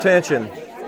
Attention.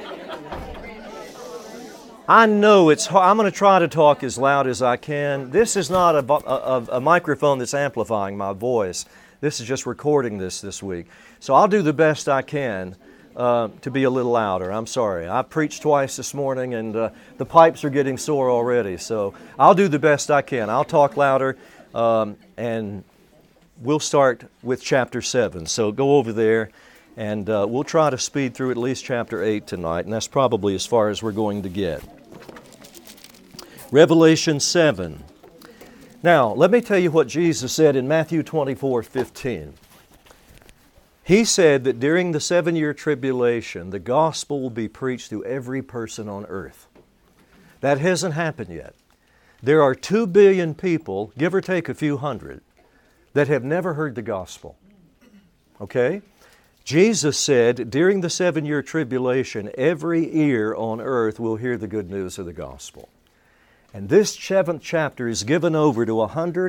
I know it's hard. I'm going to try to talk as loud as I can. This is not a microphone that's amplifying my voice. This is just recording this week. So I'll do the best I can to be a little louder. I'm sorry. I preached twice this morning and the pipes are getting sore already. So I'll do the best I can. I'll talk louder and we'll start with chapter 7. So go over there. And we'll try to speed through at least chapter 8 tonight, and that's probably as far as we're going to get. Revelation 7. Now, let me tell you what Jesus said in Matthew 24:15. He said that during the 7-year tribulation, the gospel will be preached to every person on earth. That hasn't happened yet. There are 2 billion people, give or take a few hundred, that have never heard the gospel. Okay? Jesus said, during the 7-year tribulation, every ear on earth will hear the good news of the gospel. And this 7th chapter is given over to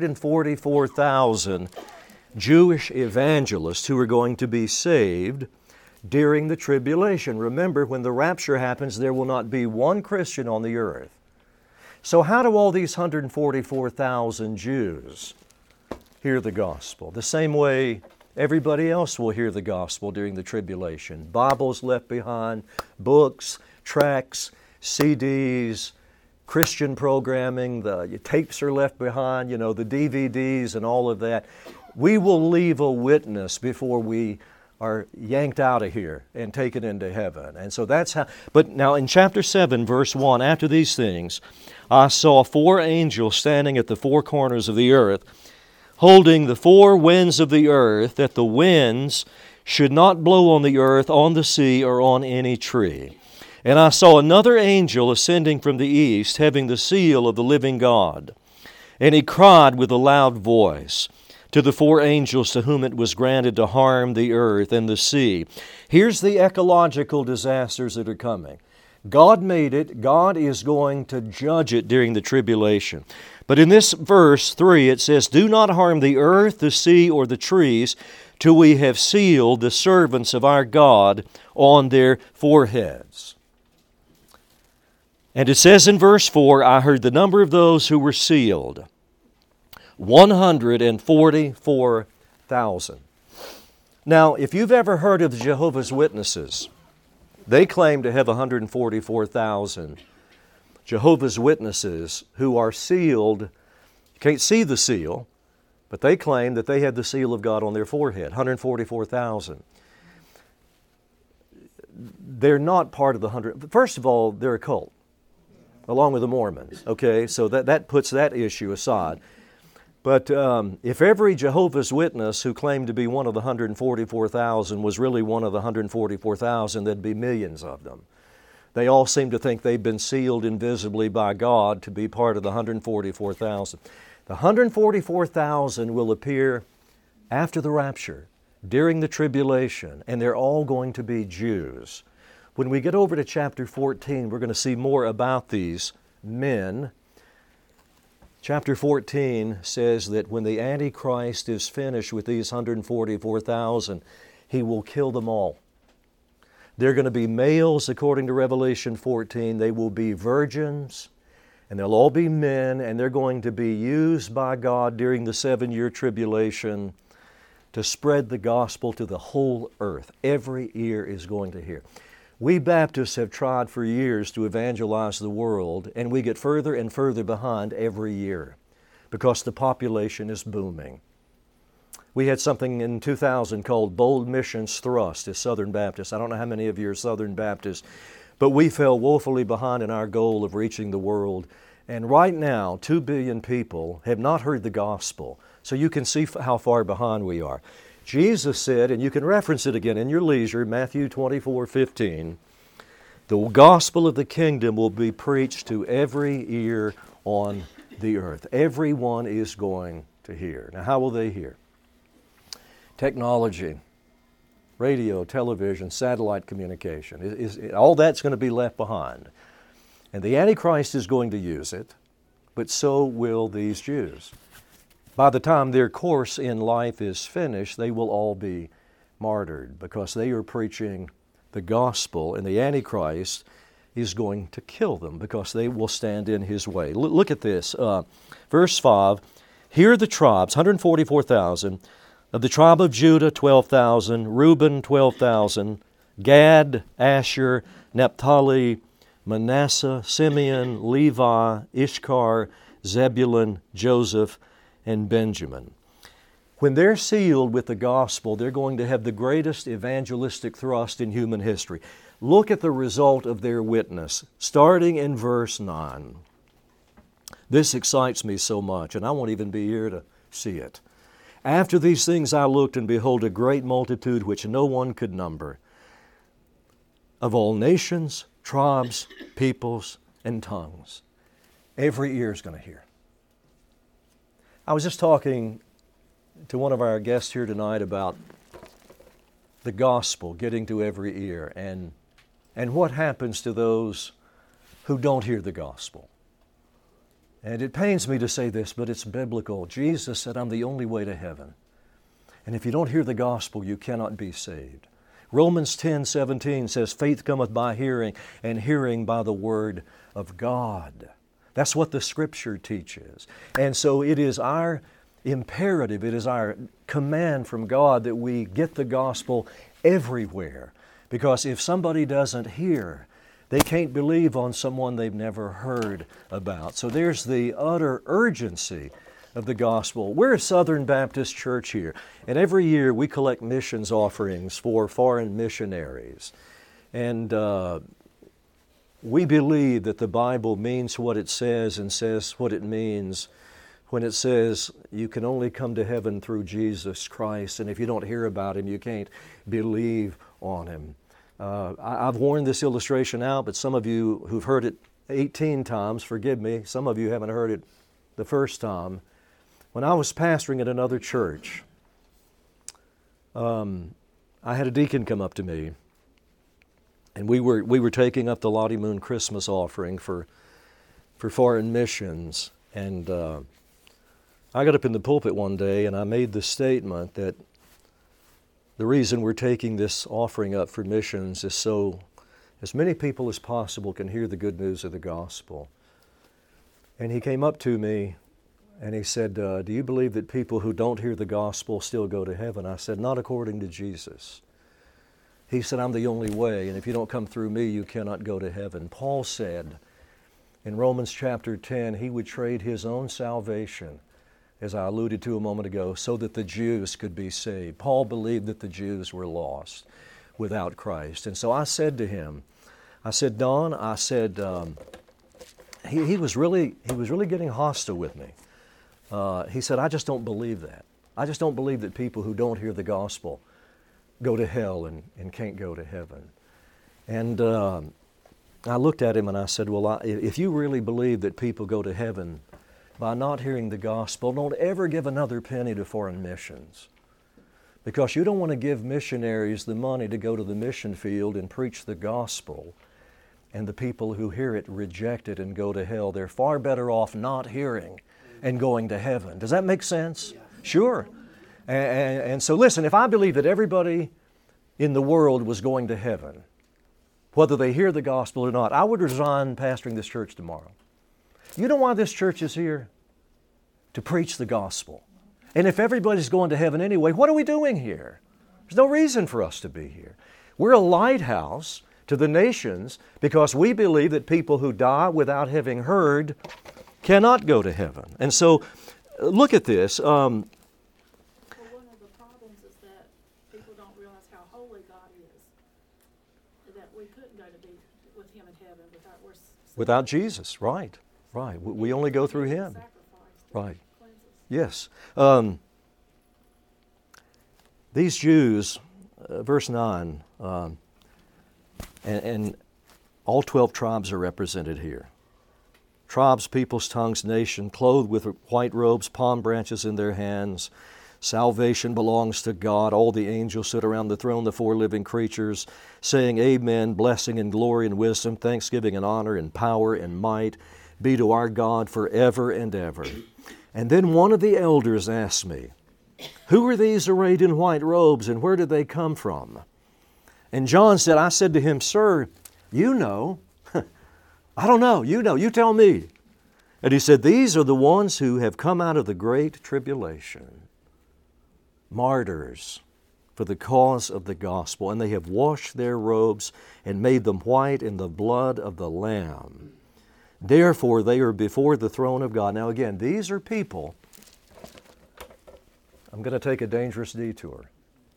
144,000 Jewish evangelists who are going to be saved during the tribulation. Remember, when the rapture happens, there will not be one Christian on the earth. So how do all these 144,000 Jews hear the gospel? The same way everybody else will hear the gospel during the tribulation. Bibles left behind, books, tracts, CDs, Christian programming, the tapes are left behind, the DVDs and all of that. We will leave a witness before we are yanked out of here and taken into heaven. And so that's how, but now in chapter 7, verse 1, after these things, I saw 4 angels standing at the 4 corners of the earth, holding the 4 winds of the earth, that the winds should not blow on the earth, on the sea, or on any tree. And I saw another angel ascending from the east, having the seal of the living God. And he cried with a loud voice to the 4 angels to whom it was granted to harm the earth and the sea. Here's the ecological disasters that are coming. God made it. God is going to judge it during the tribulation. But in this verse 3, it says, "Do not harm the earth, the sea, or the trees, till we have sealed the servants of our God on their foreheads." And it says in verse 4, I heard the number of those who were sealed, 144,000. Now, if you've ever heard of the Jehovah's Witnesses, they claim to have 144,000 Jehovah's Witnesses who are sealed. You can't see the seal, but they claim that they have the seal of God on their forehead, 144,000. They're not part of the 100. First of all, they're a cult, along with the Mormons. Okay, so that puts that issue aside. But if every Jehovah's Witness who claimed to be one of the 144,000 was really one of the 144,000, there'd be millions of them. They all seem to think they've been sealed invisibly by God to be part of the 144,000. The 144,000 will appear after the rapture, during the tribulation, and they're all going to be Jews. When we get over to chapter 14, we're going to see more about these men. Chapter 14 says that when the Antichrist is finished with these 144,000, he will kill them all. They're going to be males, according to Revelation 14. They will be virgins, and they'll all be men, and they're going to be used by God during the 7-year tribulation to spread the gospel to the whole earth. Every ear is going to hear. We Baptists have tried for years to evangelize the world, and we get further and further behind every year because the population is booming. We had something in 2000 called Bold Missions Thrust as Southern Baptists. I don't know how many of you are Southern Baptists, but we fell woefully behind in our goal of reaching the world. And right now, 2 billion people have not heard the gospel. So you can see how far behind we are. Jesus said, and you can reference it again in your leisure, Matthew 24:15, the gospel of the kingdom will be preached to every ear on the earth. Everyone is going to hear. Now, how will they hear? Technology, radio, television, satellite communication. All that's going to be left behind. And the Antichrist is going to use it, but so will these Jews. By the time their course in life is finished, they will all be martyred because they are preaching the gospel, and the Antichrist is going to kill them because they will stand in his way. Look at this. Verse 5, here are the tribes, 144,000. Of the tribe of Judah, 12,000. Reuben, 12,000. Gad, Asher, Naphtali, Manasseh, Simeon, Levi, Issachar, Zebulun, Joseph, and Benjamin. When they're sealed with the gospel, they're going to have the greatest evangelistic thrust in human history. Look at the result of their witness, starting in verse 9. This excites me so much, and I won't even be here to see it. After these things I looked, and behold, a great multitude which no one could number, of all nations, tribes, peoples, and tongues. Every ear is going to hear. I was just talking to one of our guests here tonight about the gospel getting to every ear and what happens to those who don't hear the gospel. And it pains me to say this, but it's biblical. Jesus said, I'm the only way to heaven. And if you don't hear the gospel, you cannot be saved. Romans 10:17 says, faith cometh by hearing, and hearing by the word of God. That's what the Scripture teaches. And so it is our imperative, it is our command from God that we get the gospel everywhere. Because if somebody doesn't hear, they can't believe on someone they've never heard about. So there's the utter urgency of the gospel. We're a Southern Baptist church here, and every year we collect missions offerings for foreign missionaries. And we believe that the Bible means what it says and says what it means when it says you can only come to heaven through Jesus Christ, and if you don't hear about Him, you can't believe on Him. I've worn this illustration out, but some of you who've heard it 18 times, forgive me, some of you haven't heard it the first time. When I was pastoring at another church, I had a deacon come up to me, and we were taking up the Lottie Moon Christmas offering for foreign missions. And I got up in the pulpit one day and I made the statement that the reason we're taking this offering up for missions is so as many people as possible can hear the good news of the gospel. And he came up to me and he said, do you believe that people who don't hear the gospel still go to heaven? I said, not according to Jesus. He said, I'm the only way, and if you don't come through me, you cannot go to heaven. Paul said in Romans chapter 10, he would trade his own salvation, as I alluded to a moment ago, so that the Jews could be saved. Paul believed that the Jews were lost without Christ. And so I said to him, I said, Don, I said, he was really getting hostile with me. He said, I just don't believe that. I just don't believe that people who don't hear the gospel go to hell and can't go to heaven. And I looked at him and I said, well, if you really believe that people go to heaven by not hearing the gospel, don't ever give another penny to foreign missions. Because you don't want to give missionaries the money to go to the mission field and preach the gospel, and the people who hear it reject it and go to hell. They're far better off not hearing and going to heaven. Does that make sense? Yeah. Sure. And so listen, if I believe that everybody in the world was going to heaven, whether they hear the gospel or not, I would resign pastoring this church tomorrow. You know why this church is here? To preach the gospel. And if everybody's going to heaven anyway, what are we doing here? There's no reason for us to be here. We're a lighthouse to the nations because we believe that people who die without having heard cannot go to heaven. And so, look at this. Well, one of the problems is that people don't realize how holy God is, that we couldn't go to be with Him in heaven without Jesus, right. Right. We only go through Him. Right. Yes. These Jews, verse 9, and all 12 tribes are represented here. Tribes, peoples, tongues, nation, clothed with white robes, palm branches in their hands. Salvation belongs to God. All the angels sit around the throne, the four living creatures, saying, Amen, blessing and glory and wisdom, thanksgiving and honor and power and might be to our God forever and ever. And then one of the elders asked me, who are these arrayed in white robes and where did they come from? And John said, I said to him, Sir, you know. I don't know. You know. You tell me. And he said, these are the ones who have come out of the great tribulation, martyrs for the cause of the gospel, and they have washed their robes and made them white in the blood of the Lamb. Therefore, they are before the throne of God. Now again, these are people. I'm going to take a dangerous detour.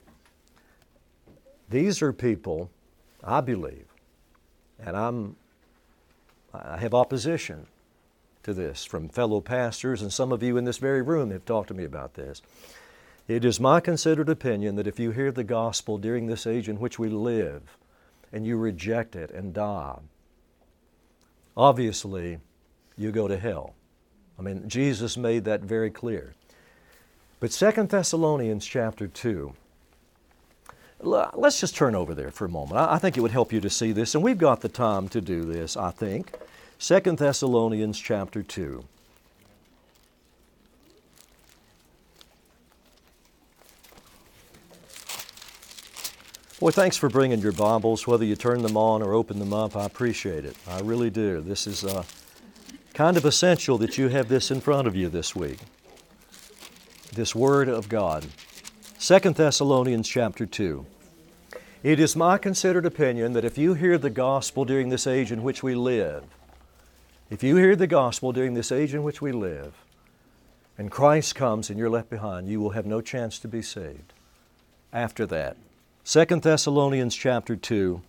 These are people, I believe, and I have opposition to this from fellow pastors, and some of you in this very room have talked to me about this. It is my considered opinion that if you hear the gospel during this age in which we live, and you reject it and die, obviously you go to hell. I mean, Jesus made that very clear. But 2 Thessalonians chapter 2, let's just turn over there for a moment. I think it would help you to see this, and we've got the time to do this, I think. 2 Thessalonians chapter 2. Boy, thanks for bringing your Bibles, whether you turn them on or open them up. I appreciate it. I really do. This is kind of essential that you have this in front of you this week. This Word of God. 2 Thessalonians chapter 2. It is my considered opinion that if you hear the gospel during this age in which we live, if you hear the gospel during this age in which we live, and Christ comes and you're left behind, you will have no chance to be saved after that. 2 Thessalonians chapter 2,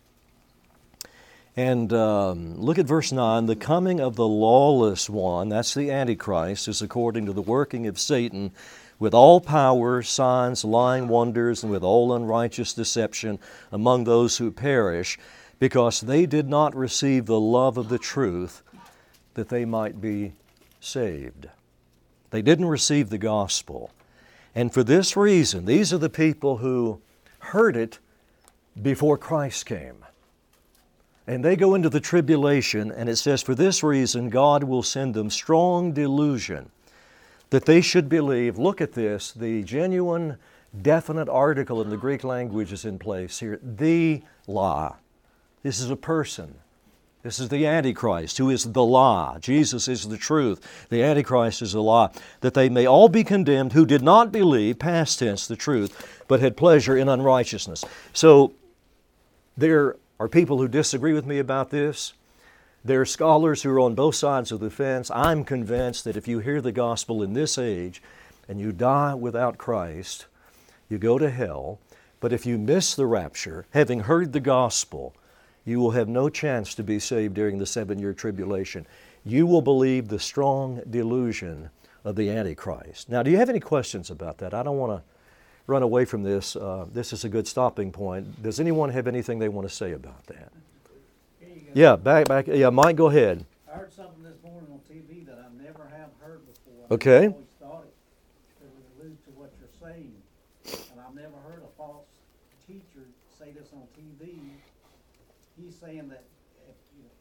and look at verse 9. The coming of the lawless one, that's the Antichrist, is according to the working of Satan, with all power, signs, lying wonders, and with all unrighteous deception among those who perish, because they did not receive the love of the truth, that they might be saved. They didn't receive the gospel. And for this reason, these are the people who heard it before Christ came. And they go into the tribulation, and it says, for this reason, God will send them strong delusion that they should believe. Look at this, the genuine, definite article in the Greek language is in place here. The lie. This is a person. This is the Antichrist, who is the lie. Jesus is the truth. The Antichrist is the lie. That they may all be condemned who did not believe, past tense, the truth, but had pleasure in unrighteousness. So there are people who disagree with me about this. There are scholars who are on both sides of the fence. I'm convinced that if you hear the gospel in this age and you die without Christ, you go to hell. But if you miss the rapture, having heard the gospel, you will have no chance to be saved during the 7-year tribulation. You will believe the strong delusion of the Antichrist. Now, do you have any questions about that? I don't want to run away from this. This is a good stopping point. Does anyone have anything they want to say about that? Yeah, back. Yeah, Mike, go ahead. I heard something this morning on TV that I never have heard before. Okay. I always thought it would allude to what you're saying, and I've never heard a false teacher say this on TV. He's saying that if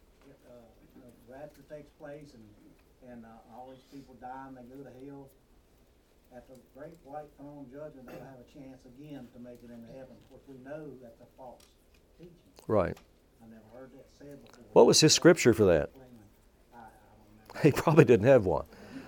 the rapture takes place and all these people die and they go to hell, at the great white throne judgment, they'll have a chance again to make it into heaven. Of course, we know that's a false teaching. Right. I never heard that said before. What was his scripture for that? I don't know. He probably didn't have one.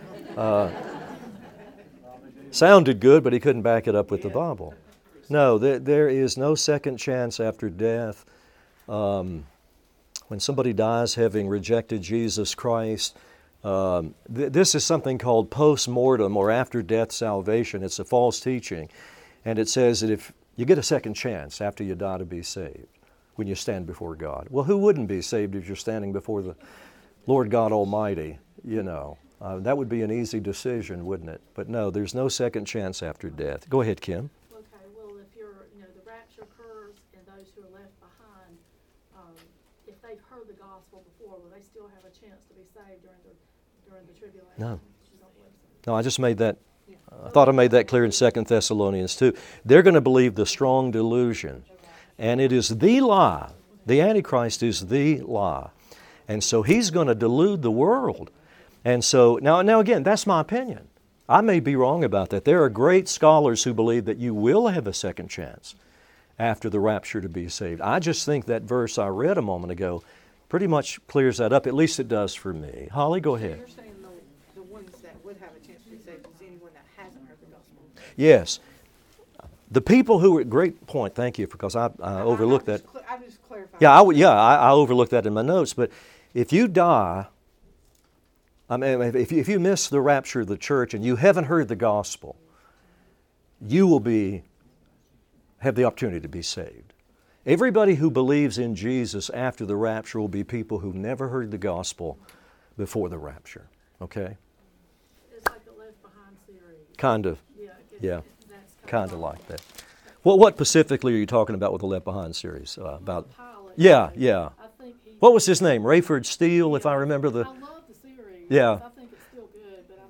Sounded good, but he couldn't back it up with the Bible. No, there is no second chance after death. When somebody dies having rejected Jesus Christ, this is something called post-mortem or after-death salvation. It's a false teaching. And it says that if you get a second chance after you die to be saved, when you stand before God. Well, who wouldn't be saved if you're standing before the Lord God Almighty? You know, that would be an easy decision, wouldn't it? But no, there's no second chance after death. Go ahead, Kim. Okay, well, if the rapture occurs and those who are left behind, if they've heard the gospel before, will they still have a chance to be saved during the tribulation? No. You don't believe so? No, I just made that, I thought I made that clear in 2 Thessalonians 2. They're going to believe the strong delusion. And it is the lie. The Antichrist is the lie. And so he's going to delude the world. And so, now again, that's my opinion. I may be wrong about that. There are great scholars who believe that you will have a second chance after the rapture to be saved. I just think that verse I read a moment ago pretty much clears that up. At least it does for me. Holly, go ahead. You're saying the ones that would have a chance to be saved is anyone that hasn't heard the gospel. Yes. The people who were, great point, thank you, because I overlooked that. I'm just clarifying. Yeah, I overlooked that in my notes. But if you die, I mean, if you miss the rapture of the church and you haven't heard the gospel, you will have the opportunity to be saved. Everybody who believes in Jesus after the rapture will be people who never heard the gospel before the rapture. Okay? It's like the Left Behind series. Kind of. Yeah. Yeah. Kind of like that. Well, what specifically are you talking about with the Left Behind series? About? Pilot. Yeah. I think he. What was his name? Rayford Steele, if I remember the. I love the series. Yeah. I think it's still good, but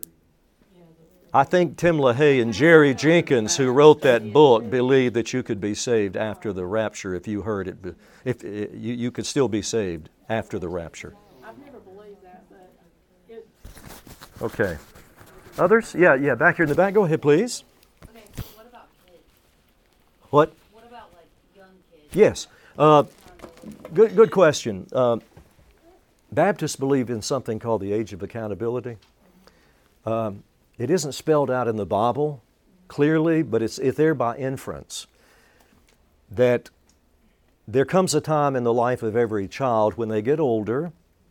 I think Tim LaHaye and Jerry Jenkins, who wrote that book, believed that you could be saved after the rapture if you heard it. If you could still be saved after the rapture. I've never believed that, but it. Okay. Others? Yeah. Back here in the back. Go ahead, please. Okay, so what about kids? What? What about like young kids? Yes. Good question. Baptists believe in something called the age of accountability. It isn't spelled out in the Bible clearly, but it's there by inference. That there comes a time in the life of every child when they get older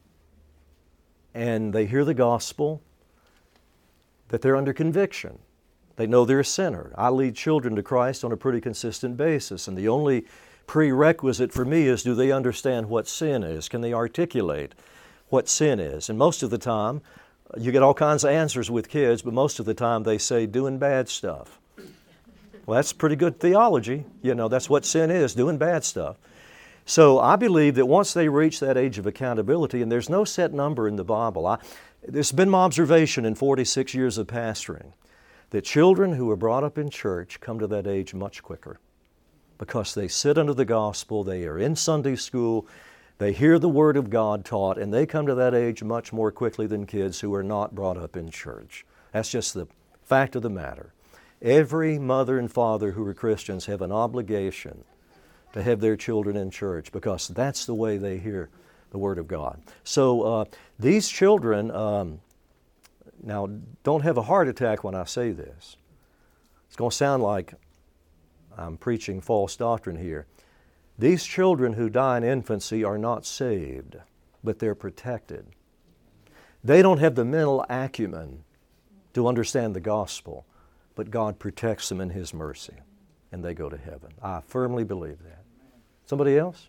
and they hear the gospel that they're under conviction. They know they're a sinner. I lead children to Christ on a pretty consistent basis, and the only prerequisite for me is, do they understand what sin is? Can they articulate what sin is? And most of the time, you get all kinds of answers with kids, but most of the time they say doing bad stuff. Well, that's pretty good theology. That's what sin is, doing bad stuff. So I believe that once they reach that age of accountability, and there's no set number in the Bible, this has been my observation in 46 years of pastoring, that children who are brought up in church come to that age much quicker because they sit under the gospel, they are in Sunday school, they hear the Word of God taught, and they come to that age much more quickly than kids who are not brought up in church. That's just the fact of the matter. Every mother and father who are Christians have an obligation to have their children in church because that's the way they hear the Word of God. So these children, now don't have a heart attack when I say this. It's going to sound like I'm preaching false doctrine here. These children who die in infancy are not saved, but they're protected. They don't have the mental acumen to understand the gospel, but God protects them in His mercy, and they go to heaven. I firmly believe that. Somebody else?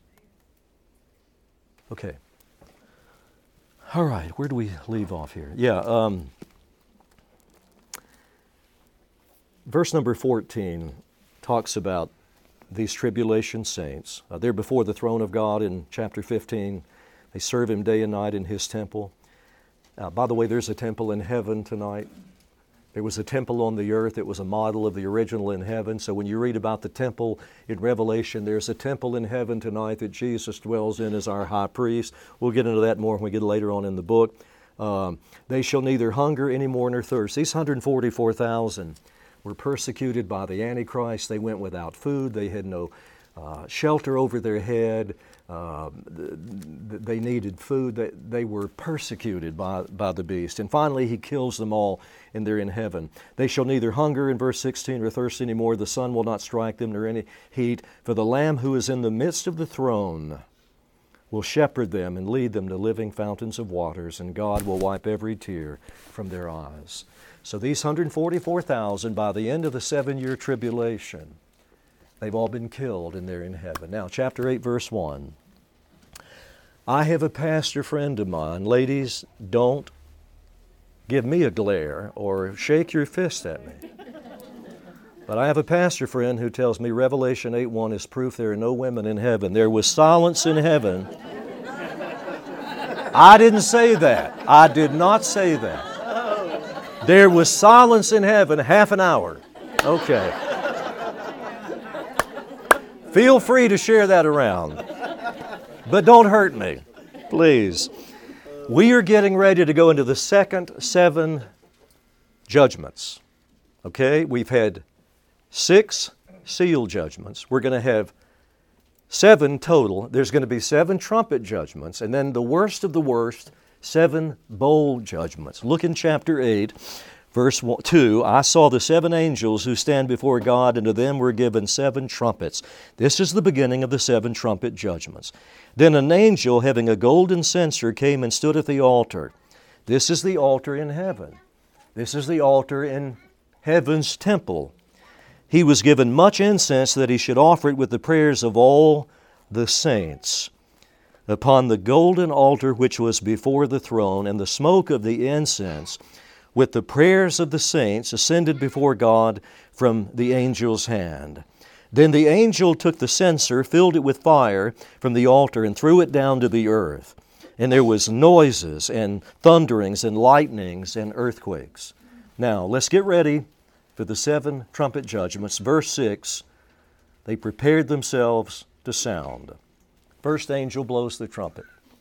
Okay. All right, where do we leave off here? Yeah, verse number 14 talks about these tribulation saints. They're before the throne of God in chapter 15. They serve Him day and night in His temple. By the way, there's a temple in heaven tonight. There was a temple on the earth. It was a model of the original in heaven. So when you read about the temple in Revelation, there's a temple in heaven tonight that Jesus dwells in as our high priest. We'll get into that more when we get later on in the book. They shall neither hunger any more nor thirst. These 144,000 were persecuted by the Antichrist. They went without food. They had no shelter over their head. They needed food. They were persecuted by the beast. And finally, He kills them all, and they're in heaven. They shall neither hunger, in verse 16, or thirst any more. The sun will not strike them, nor any heat. For the Lamb who is in the midst of the throne will shepherd them and lead them to living fountains of waters, and God will wipe every tear from their eyes. So these 144,000, by the end of the 7-year tribulation, they've all been killed and they're in heaven. Now, chapter 8, verse 1. I have a pastor friend of mine. Ladies, don't give me a glare or shake your fist at me. But I have a pastor friend who tells me Revelation 8:1 is proof there are no women in heaven. There was silence in heaven. I didn't say that. I did not say that. There was silence in heaven half an hour. Okay. Feel free to share that around. But don't hurt me, please. We are getting ready to go into the second 7 judgments. Okay? We've had 6 seal judgments. We're going to have 7 total. There's going to be 7 trumpet judgments, and then the worst of the worst, 7 bowl judgments. Look in chapter 8, verse 2. I saw the 7 angels who stand before God, and to them were given 7 trumpets. This is the beginning of the 7 trumpet judgments. Then an angel having a golden censer came and stood at the altar. This is the altar in heaven. This is the altar in heaven's temple. He was given much incense that he should offer it with the prayers of all the saints upon the golden altar which was before the throne, and the smoke of the incense with the prayers of the saints ascended before God from the angel's hand. Then the angel took the censer, filled it with fire from the altar, and threw it down to the earth. And there was noises and thunderings and lightnings and earthquakes. Now, let's get ready for the 7 trumpet judgments. Verse 6, they prepared themselves to sound. First angel blows the trumpet.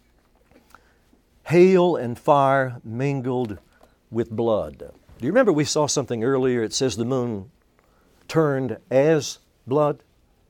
Hail and fire mingled with blood. Do you remember we saw something earlier? It says the moon turned as blood.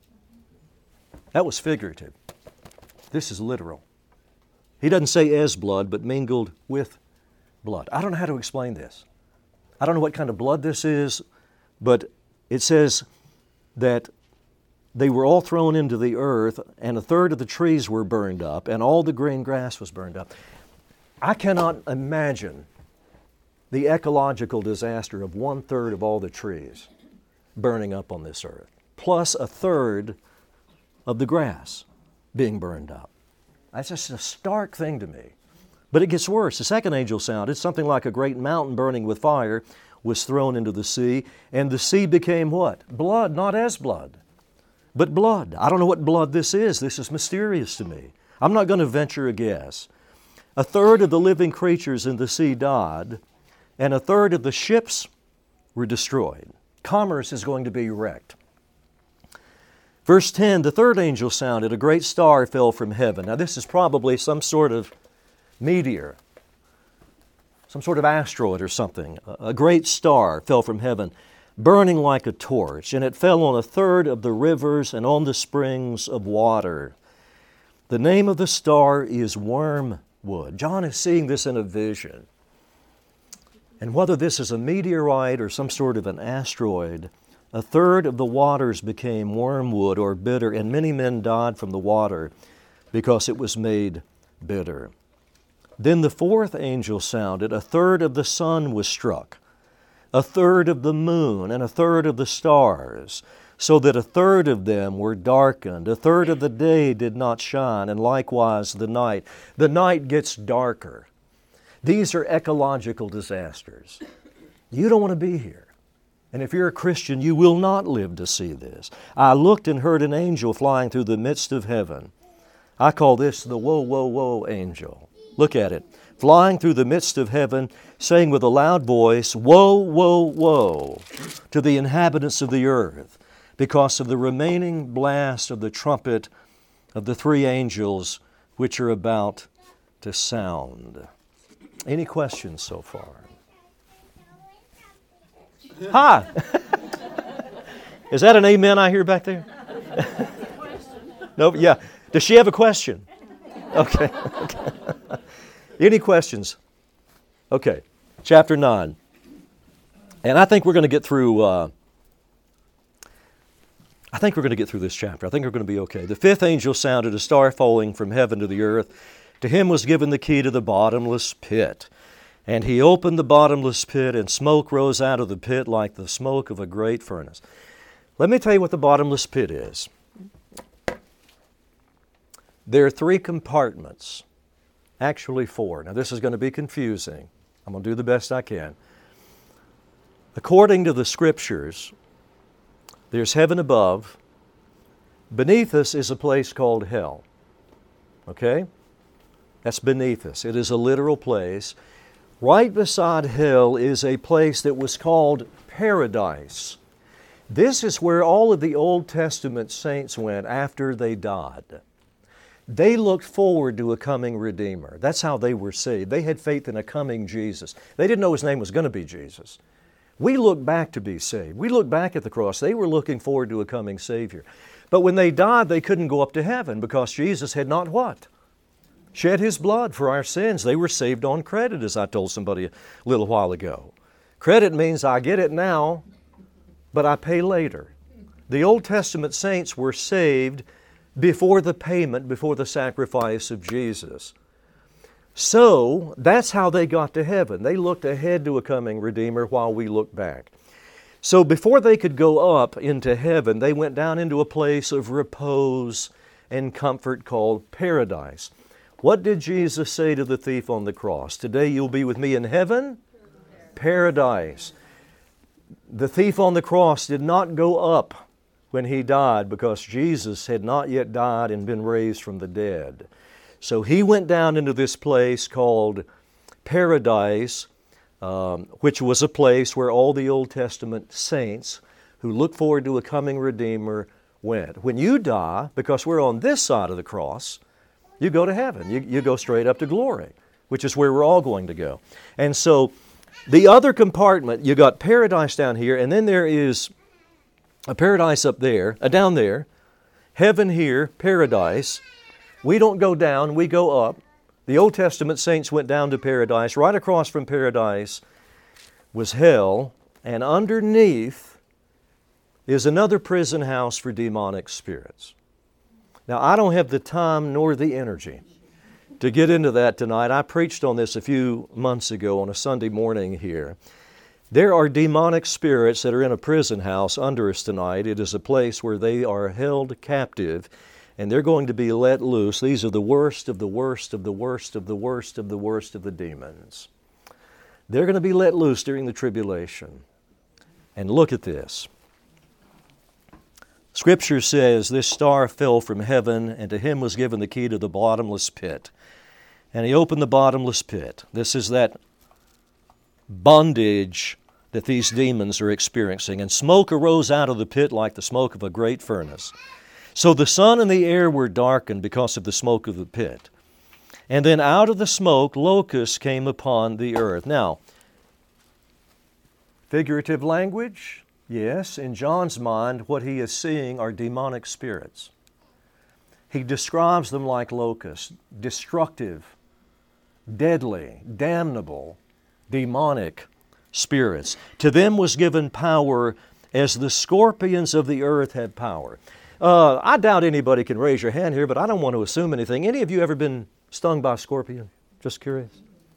That was figurative. This is literal. He doesn't say as blood, but mingled with blood. I don't know how to explain this. I don't know what kind of blood this is, but it says that they were all thrown into the earth, and a third of the trees were burned up, and all the green grass was burned up. I cannot imagine the ecological disaster of 1/3 of all the trees burning up on this earth, plus a third of the grass being burned up. That's just a stark thing to me. But it gets worse. The second angel sounded. Something like a great mountain burning with fire was thrown into the sea, and the sea became what? Blood, not as blood, but blood. I don't know what blood this is. This is mysterious to me. I'm not going to venture a guess. A third of the living creatures in the sea died, and a third of the ships were destroyed. Commerce is going to be wrecked. Verse 10, the third angel sounded. A great star fell from heaven. Now this is probably some sort of meteor, some sort of asteroid or something. A great star fell from heaven, burning like a torch, and it fell on a third of the rivers and on the springs of water. The name of the star is Wormwood. John is seeing this in a vision. And whether this is a meteorite or some sort of an asteroid, a third of the waters became wormwood or bitter, and many men died from the water because it was made bitter. Then the fourth angel sounded. A third of the sun was struck, a third of the moon, and a third of the stars, so that a third of them were darkened. A third of the day did not shine, and likewise the night. The night gets darker. These are ecological disasters. You don't want to be here. And if you're a Christian, you will not live to see this. I looked and heard an angel flying through the midst of heaven. I call this the woe, woe, woe angel. Look at it. Flying through the midst of heaven, saying with a loud voice, woe, woe, woe to the inhabitants of the earth, because of the remaining blast of the trumpet of the 3 angels which are about to sound. Any questions so far? Hi! Is that an amen I hear back there? No, yeah. Does she have a question? Okay. Any questions? Okay. Chapter 9. And I think we're going to get through this chapter. I think we're going to be okay. The 5th angel sounded, a star falling from heaven to the earth. To him was given the key to the bottomless pit. And he opened the bottomless pit, and smoke rose out of the pit like the smoke of a great furnace. Let me tell you what the bottomless pit is. There are 3 compartments, actually 4. Now this is going to be confusing. I'm going to do the best I can. According to the Scriptures, there's heaven above. Beneath us is a place called hell. Okay? That's beneath us. It is a literal place. Right beside hell is a place that was called paradise. This is where all of the Old Testament saints went after they died. They looked forward to a coming Redeemer. That's how they were saved. They had faith in a coming Jesus. They didn't know His name was going to be Jesus, We look back to be saved. We look back at the cross. They were looking forward to a coming Savior. But when they died, they couldn't go up to heaven because Jesus had not what? Shed His blood for our sins. They were saved on credit, as I told somebody a little while ago. Credit means I get it now, but I pay later. The Old Testament saints were saved before the payment, before the sacrifice of Jesus. So, that's how they got to heaven. They looked ahead to a coming Redeemer while we look back. So before they could go up into heaven, they went down into a place of repose and comfort called paradise. What did Jesus say to the thief on the cross? Today you'll be with me in heaven? Paradise. The thief on the cross did not go up when he died because Jesus had not yet died and been raised from the dead. So he went down into this place called paradise, which was a place where all the Old Testament saints who look forward to a coming Redeemer went. When you die, because we're on this side of the cross, you go to heaven. You go straight up to glory, which is where we're all going to go. And so the other compartment, you got paradise down here, and then there is a paradise up there, down there, heaven here, paradise. We don't go down, we go up. The Old Testament saints went down to paradise. Right across from paradise was hell, and underneath is another prison house for demonic spirits. Now, I don't have the time nor the energy to get into that tonight. I preached on this a few months ago on a Sunday morning here. There are demonic spirits that are in a prison house under us tonight. It is a place where they are held captive, and they're going to be let loose. These are the worst of the worst of the worst of the worst of the worst of the demons. They're going to be let loose during the tribulation. And look at this. Scripture says, this star fell from heaven, and to him was given the key to the bottomless pit. And he opened the bottomless pit. This is that bondage that these demons are experiencing. And smoke arose out of the pit like the smoke of a great furnace. So the sun and the air were darkened because of the smoke of the pit. And then out of the smoke, locusts came upon the earth. Now, figurative language? Yes, in John's mind, what he is seeing are demonic spirits. He describes them like locusts, destructive, deadly, damnable, demonic spirits. To them was given power as the scorpions of the earth have power. I doubt anybody can raise your hand here, but I don't want to assume anything. Any of you ever been stung by a scorpion? Just curious.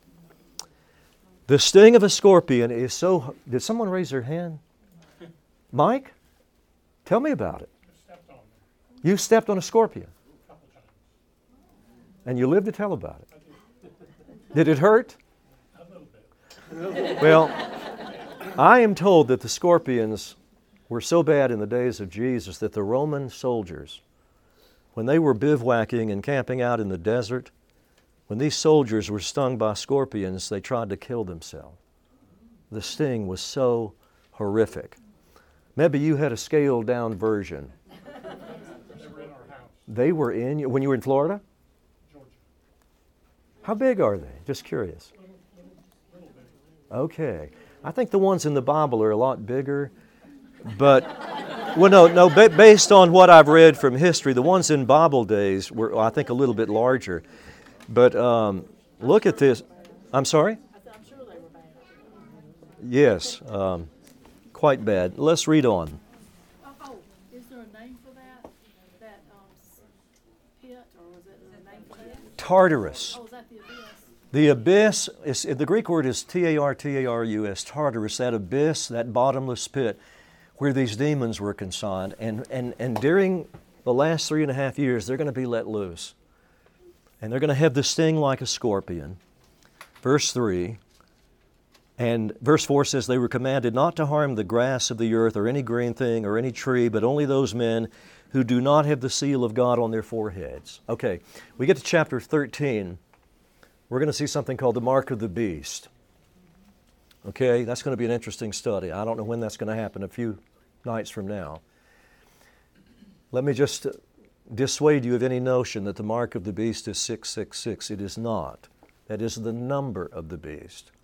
The sting of a scorpion is so... Did someone raise their hand? Mike? Tell me about it. You stepped on a scorpion? And you lived to tell about it. Did it hurt? A little bit. Well, I am told that the scorpions were so bad in the days of Jesus that the Roman soldiers, when they were bivouacking and camping out in the desert, when these soldiers were stung by scorpions, they tried to kill themselves. The sting was so horrific. Maybe you had a scaled down version. They were in our house. They were in, when you were in Florida? Georgia. How big are they? Just curious. Little bit. Okay. I think the ones in the Bible are a lot bigger. But, well, no, based on what I've read from history, the ones in Bible days were, I think, a little bit larger. But look at this. I'm sorry? I'm sure they were bad. Yes, quite bad. Let's read on. Oh, is there a name for that? That pit, or was it a name for that? Tartarus. Oh, is that the abyss? The abyss, the Greek word is Tartarus, Tartarus, that abyss, that bottomless pit where these demons were consigned. And during the last 3.5 years, they're going to be let loose. And they're going to have the sting like a scorpion. Verse 3, and verse 4 says, they were commanded not to harm the grass of the earth or any green thing or any tree, but only those men who do not have the seal of God on their foreheads. Okay, we get to chapter 13. We're going to see something called the mark of the beast. Okay, that's going to be an interesting study. I don't know when that's going to happen, a few nights from now. Let me just dissuade you of any notion that the mark of the beast is 666. It is not. That is the number of the beast.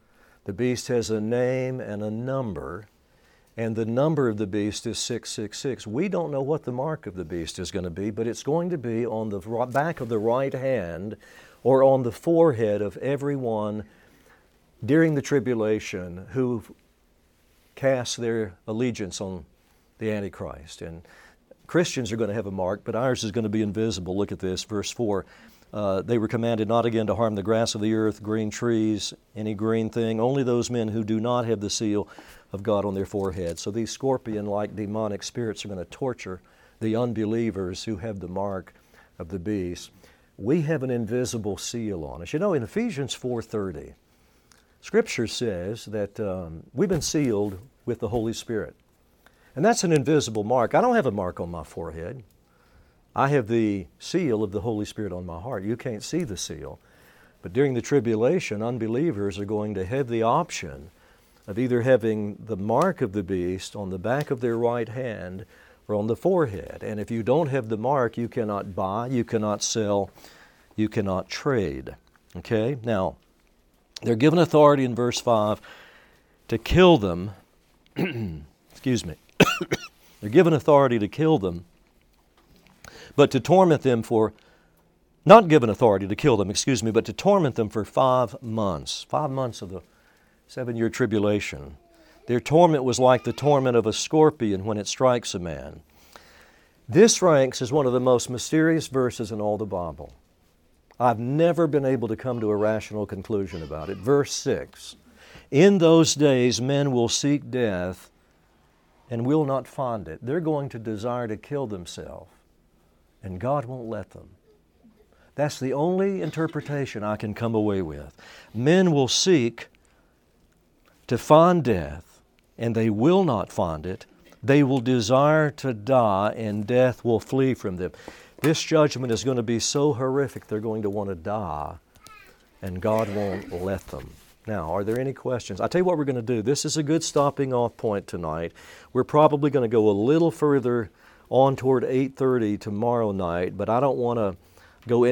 The beast has a name and a number, and the number of the beast is 666. We don't know what the mark of the beast is going to be, but it's going to be on the back of the right hand or on the forehead of everyone during the tribulation who cast their allegiance on the Antichrist. And Christians are going to have a mark, but ours is going to be invisible. Look at this, verse 4. They were commanded not again to harm the grass of the earth, green trees, any green thing, only those men who do not have the seal of God on their forehead. So these scorpion-like demonic spirits are going to torture the unbelievers who have the mark of the beast. We have an invisible seal on us. You know, in Ephesians 4:30, Scripture says that we've been sealed with the Holy Spirit. And that's an invisible mark. I don't have a mark on my forehead. I have the seal of the Holy Spirit on my heart. You can't see the seal. But during the tribulation, unbelievers are going to have the option of either having the mark of the beast on the back of their right hand or on the forehead. And if you don't have the mark, you cannot buy, you cannot sell, you cannot trade. Okay? Now, they're given authority in verse 5 to kill them. Excuse me. They're given authority to kill them, but to torment them for, not given authority to kill them, but to torment them for 5 months. 5 months of the 7-year tribulation. Their torment was like the torment of a scorpion when it strikes a man. This ranks as one of the most mysterious verses in all the Bible. I've never been able to come to a rational conclusion about it. Verse 6, in those days men will seek death and will not find it. They're going to desire to kill themselves, and God won't let them. That's the only interpretation I can come away with. Men will seek to find death, and they will not find it. They will desire to die, and death will flee from them. This judgment is going to be so horrific, they're going to want to die, and God won't let them. Now, are there any questions? I'll tell you what we're going to do. This is a good stopping off point tonight. We're probably going to go a little further on toward 8:30 tomorrow night, but I don't want to go